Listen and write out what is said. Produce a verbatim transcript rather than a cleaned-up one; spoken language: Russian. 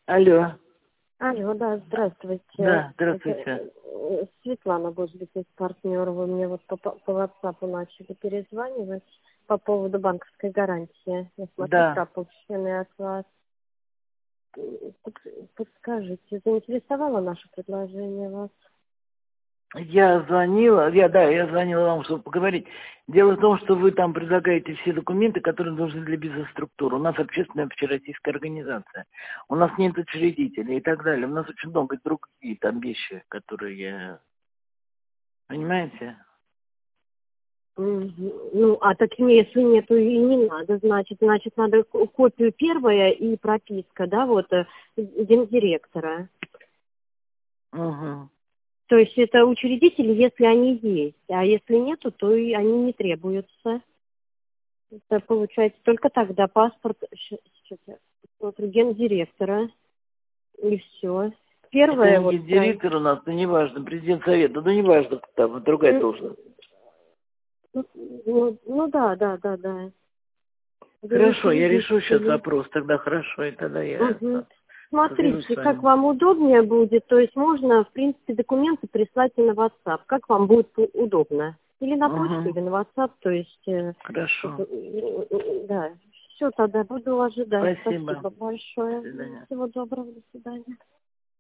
Алло. Алло, да, здравствуйте. Да, Это, здравствуйте. э, Светлана, партнер. Вы мне вот по, по WhatsApp начали перезванивать по поводу банковской гарантии. Я смотрю, Да. пропущенные от вас. Под- Подскажите, заинтересовало наше предложение вас? Я звонила, я, да, я звонила вам, чтобы поговорить. Дело в том, что вы там предлагаете все документы, которые нужны для бизнес-структуры. У нас общественная общероссийская организация. У нас нет учредителей и так далее. У нас очень много другие там вещи, которые... Понимаете? Мгм. Ну, а так не, если нету и не надо, значит, значит, надо ко- копию первая и прописка, да, вот, э, гендиректора. Угу. То есть это учредители, если они есть, а если нету, то и они не требуются. Это получается только тогда паспорт, щ- щас я посмотрю, гендиректора, и все. Это Первое, не вот, страница. директор у нас, ну неважно, президент совета, ну неважно, там другая М, должность. Ну, ну, ну да, да, да, да. Вы Хорошо, я решу сейчас учредители. вопрос, тогда хорошо, и тогда я Мгм. свяжусь с Смотрите, как вами. вам удобнее будет, то есть можно, в принципе, документы прислать и на WhatsApp, как вам будет у- удобно. Или на почту, Угу. или на WhatsApp, то есть, э, Хорошо. это, э, э, да. Все, тогда буду ожидать. Спасибо. Спасибо До большое. свидания. Всего доброго, до свидания.